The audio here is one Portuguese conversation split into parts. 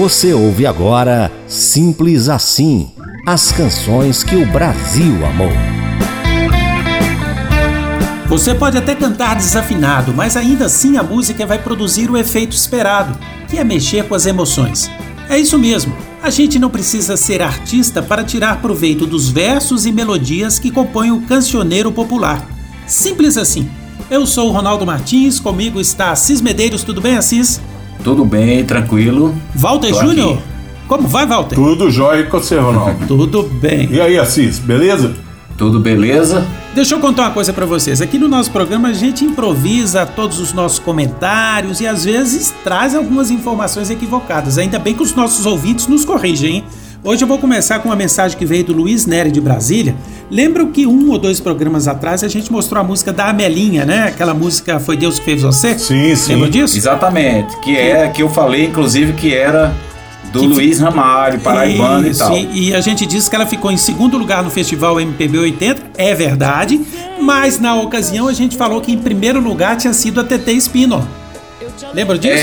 Você ouve agora Simples Assim, as canções que o Brasil amou. Você pode até cantar desafinado, mas ainda assim a música vai produzir o efeito esperado, que é mexer com as emoções. É isso mesmo, a gente não precisa ser artista para tirar proveito dos versos e melodias que compõem o cancioneiro popular. Simples assim. Eu sou o Ronaldo Martins, comigo está Assis Medeiros, tudo bem, Assis? Tudo bem, tranquilo. Walter Júnior? Como vai, Walter? Tudo jóia com você, Ronaldo. Tudo bem. E aí, Assis, beleza? Tudo beleza? Deixa eu contar uma coisa pra vocês. Aqui no nosso programa a gente improvisa todos os nossos comentários e às vezes traz algumas informações equivocadas. Ainda bem que os nossos ouvintes nos corrigem, hein? Hoje eu vou começar com uma mensagem que veio do Luiz Nery de Brasília. Lembram que 1 ou 2 programas atrás a gente mostrou a música da Amelinha, né? Aquela música Foi Deus que Fez Você? Sim, sim. Lembra disso? Exatamente, que eu falei inclusive que era do Luiz Ramalho, paraibano Isso, e tal. E a gente disse que ela ficou em segundo lugar no Festival MPB 80, é verdade, mas na ocasião a gente falou que em primeiro lugar tinha sido a TT Espíndola. Lembra disso?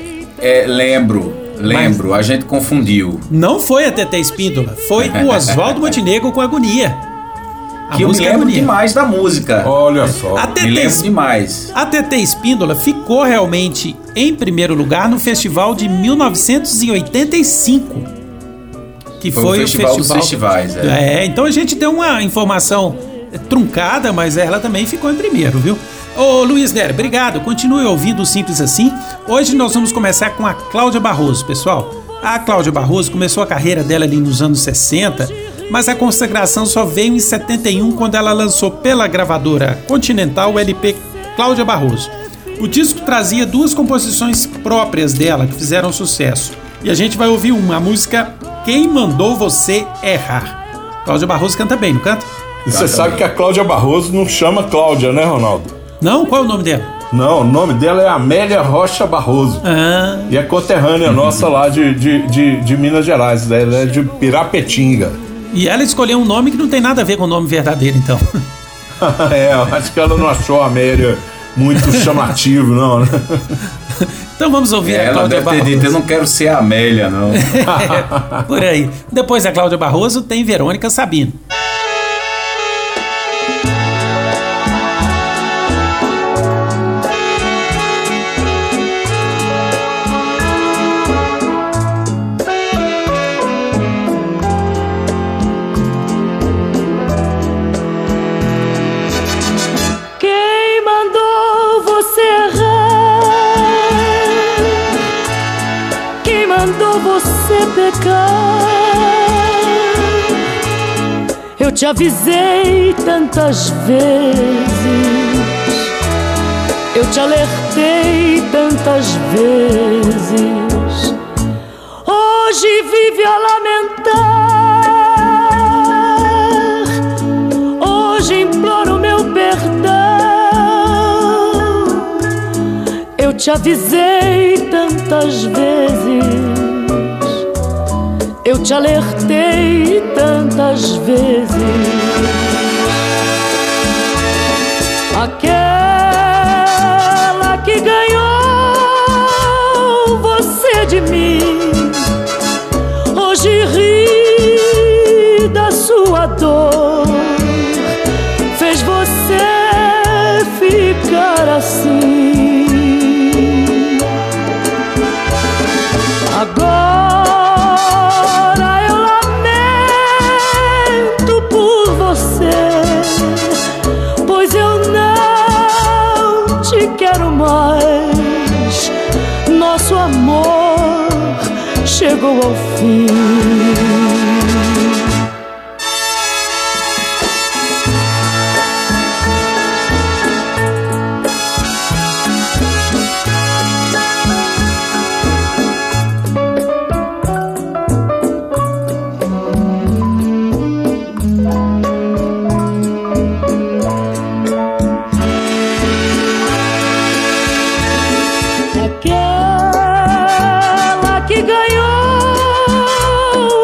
Lembro, a gente confundiu. Não foi a TT Espíndola, foi o Oswaldo Montenegro com Agonia. Que eu me lembro demais da música. Olha só. Me lembro demais. A TT Espíndola ficou realmente em primeiro lugar no festival de 1985. Que foi o festival dos festivais. Então a gente deu uma informação truncada, mas ela também ficou em primeiro, viu? Ô Luiz Nery, obrigado. Continue ouvindo o Simples Assim. Hoje nós vamos começar com a Cláudia Barroso, pessoal. A Cláudia Barroso começou a carreira dela ali nos anos 60, mas a consagração só veio em 71, quando ela lançou pela gravadora Continental o LP Cláudia Barroso. O disco trazia 2 composições próprias dela que fizeram sucesso. E a gente vai ouvir a música Quem Mandou Você Errar. Cláudia Barroso canta bem, não canta? E você sabe que a Cláudia Barroso não chama Cláudia, né, Ronaldo? Não? Qual é o nome dela? Não, o nome dela é Amélia Rocha Barroso. E é conterrânea nossa lá de Minas Gerais. Ela é de Pirapetinga. E ela escolheu um nome que não tem nada a ver com o nome verdadeiro, então. Eu acho que ela não achou a Amélia muito chamativo, não, né? Então vamos ouvir a Cláudia Barroso. Ela deve ter dito, eu não quero ser a Amélia, não. Por aí. Depois da Cláudia Barroso tem Verônica Sabino. Eu te avisei tantas vezes, eu te alertei tantas vezes. Hoje vive a lamentar, hoje imploro meu perdão. Eu te avisei tantas vezes, eu te alertei tantas vezes. Aquela que ganhou você de mim, hoje ri da sua dor, fez você ficar assim. Agora quero mais, nosso amor chegou ao fim. Aquela que ganhou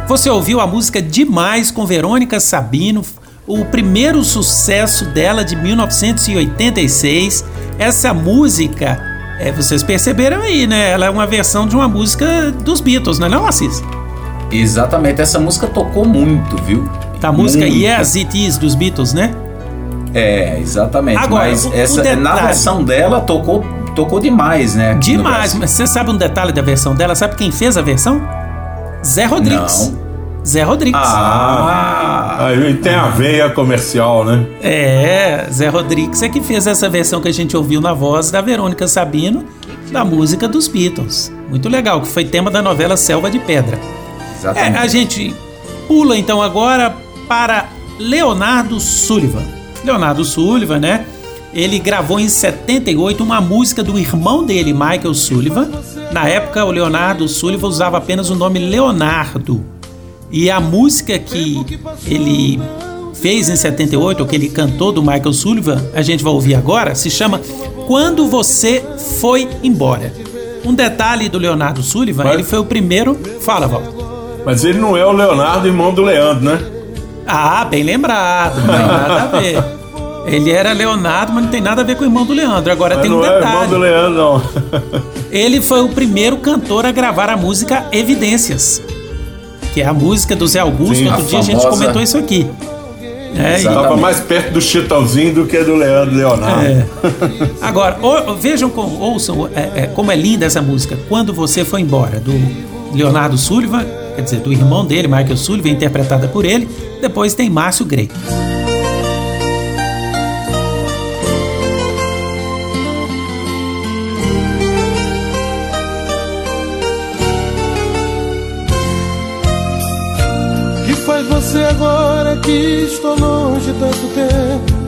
Você ouviu a música Demais com Verônica Sabino, o primeiro sucesso dela de 1986. Essa música, vocês perceberam aí, né? Ela é uma versão de uma música dos Beatles, não é não, Assis? Exatamente, essa música tocou muito, viu? A música Yes It Is dos Beatles, né? Exatamente. Agora, mas detalhe, na versão dela tocou demais, né? Demais, mas você sabe um detalhe da versão dela? Sabe quem fez a versão? Zé Rodrigues. Não. Zé Rodrigues. Aí tem a veia comercial, né? Zé Rodrigues é que fez essa versão que a gente ouviu na voz da Verônica Sabino, da música dos Beatles. Muito legal, que foi tema da novela Selva de Pedra. Exatamente. A gente pula então agora para Leonardo Sullivan. Leonardo Sullivan, né? Ele gravou em 78 uma música do irmão dele, Michael Sullivan. Na época, o Leonardo Sullivan usava apenas o nome Leonardo. E a música que ele fez em 78, ou que ele cantou do Michael Sullivan, a gente vai ouvir agora, se chama Quando Você Foi Embora. Um detalhe do Leonardo Sullivan, ele foi o primeiro... Fala, Walter. Mas ele não é o Leonardo, irmão do Leandro, né? Bem lembrado, não tem nada a ver. Ele era Leonardo, mas não tem nada a ver com o irmão do Leandro. Agora mas tem um detalhe. Não é o irmão do Leandro, não. Ele foi o primeiro cantor a gravar a música Evidências, que é a música do Zé Augusto. Sim, outro dia a gente comentou isso aqui. Estava mais perto do Chitãozinho do que do Leonardo. Agora, vejam, ouçam como é linda essa música, Quando Você Foi Embora, do Leonardo Sullivan, quer dizer, do irmão dele, Michael Sullivan, interpretada por ele. Depois tem Márcio Grey. Que faz você agora que estou longe tanto tempo?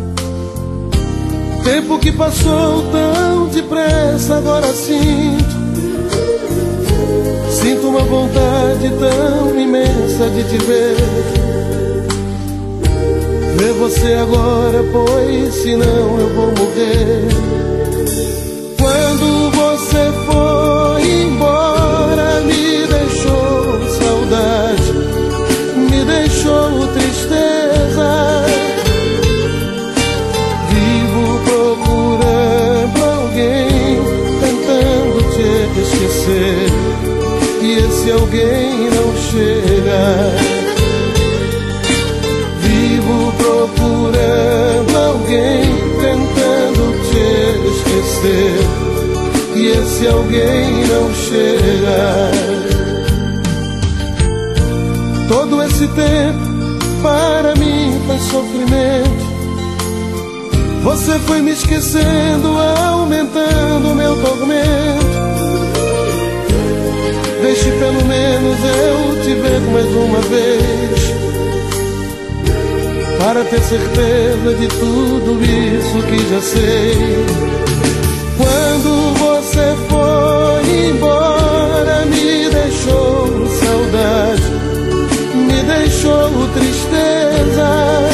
Tempo que passou tão depressa, agora sinto uma vontade tão imensa de te ver. Ver você agora, pois senão eu vou morrer. Quando você foi embora, me deixou saudade, me deixou tristeza. Vivo procurando alguém, tentando te esquecer, e esse alguém não chega. Vivo procurando alguém, tentando te esquecer, e esse alguém não chega. Todo esse tempo para mim foi sofrimento. Você foi me esquecendo, aumentando meu tormento. Deixe pelo menos eu te ver mais uma vez, para ter certeza de tudo isso que já sei. Quando você foi embora, me deixou saudade, me deixou tristeza.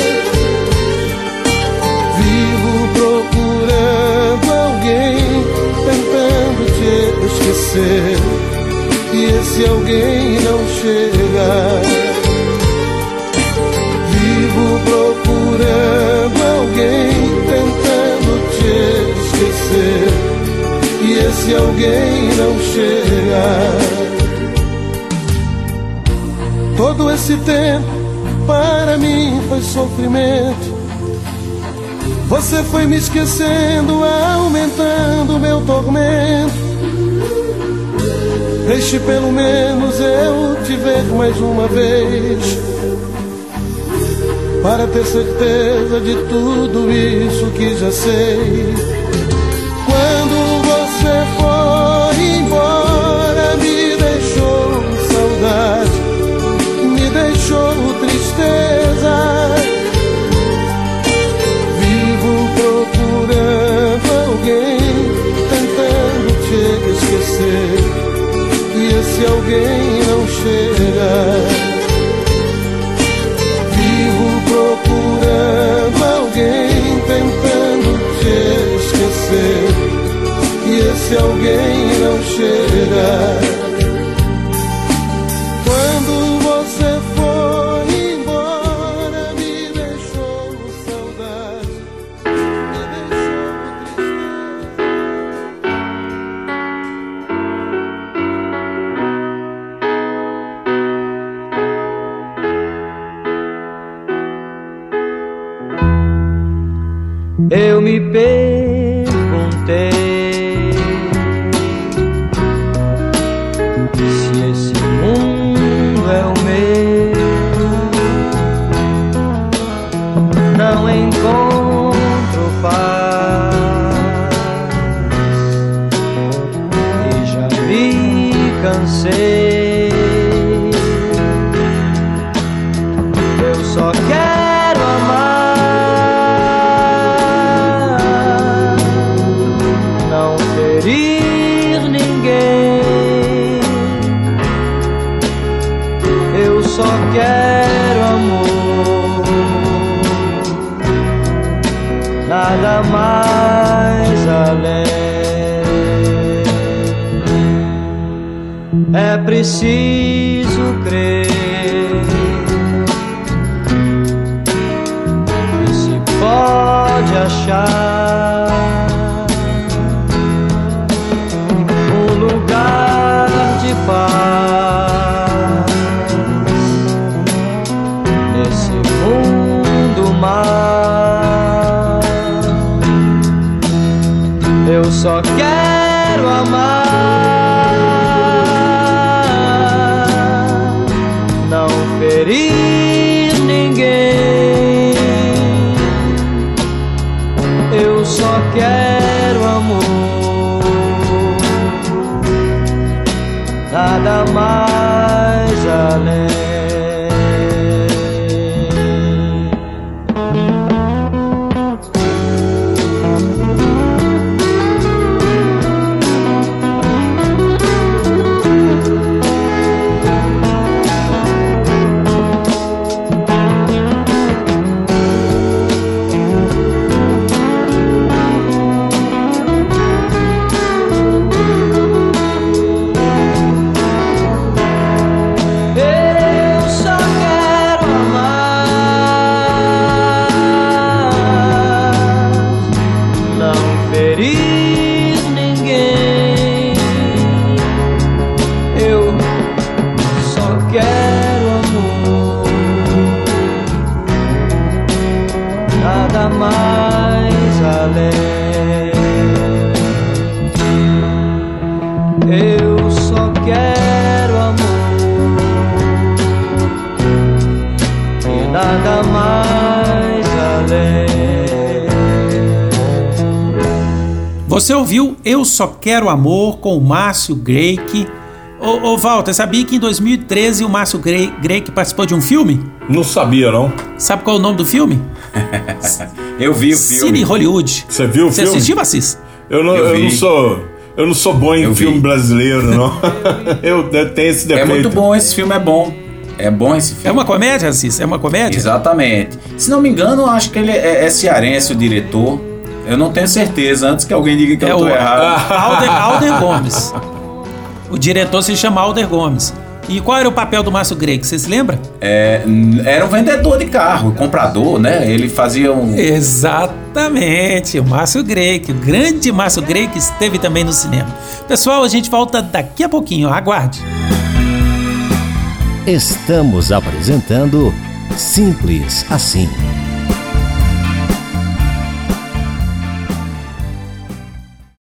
Vivo procurando alguém, tentando te esquecer, e esse alguém não chega. Vivo procurando alguém, tentando te esquecer, e esse alguém não chega. Todo esse tempo para mim foi sofrimento. Você foi me esquecendo, aumentando meu tormento. Deixe pelo menos eu te ver mais uma vez, para ter certeza de tudo isso que já sei. Quando você foi embora, me deixou saudade, me deixou tristeza. Vivo procurando alguém, tentando te esquecer, e esse alguém não chega. Vivo procurando alguém, tentando te esquecer, e esse alguém não chega. Quando eu me perguntei se esse mundo é o meu. Não encontro paz e já me cansei. Eu só quero amar, não ferir ninguém. Eu só quero amor, nada mais além. É preciso crer e se pode achar um lugar de paz nesse mundo mar. Eu só quero amar, não ferir ninguém. Eu só quero amor, nada mais além. Eu só quero amor e nada mais além. Você ouviu Eu Só Quero Amor com o Márcio Greik. Ô Walter, sabia que em 2013 o Márcio Greik participou de um filme? Não sabia, não. Sabe qual é o nome do filme? Eu vi o filme. Cine Hollywood. Você viu o filme? Você assistiu, Assis? Eu não sou bom em filme brasileiro, não. Eu tenho esse defeito. É muito bom, esse filme é bom. É bom esse filme. É uma comédia, Assis? É uma comédia? Exatamente. Se não me engano, eu acho que ele é cearense, o diretor. Eu não tenho certeza, antes que alguém diga que eu tô errado. Alder Gomes. O diretor se chama Alder Gomes. E qual era o papel do Márcio Greik? Você se lembra? Era um vendedor de carro, comprador, né? Ele fazia um... Exatamente, o Márcio Greik, o grande Márcio Greik, esteve também no cinema. Pessoal, a gente volta daqui a pouquinho, aguarde. Estamos apresentando Simples Assim.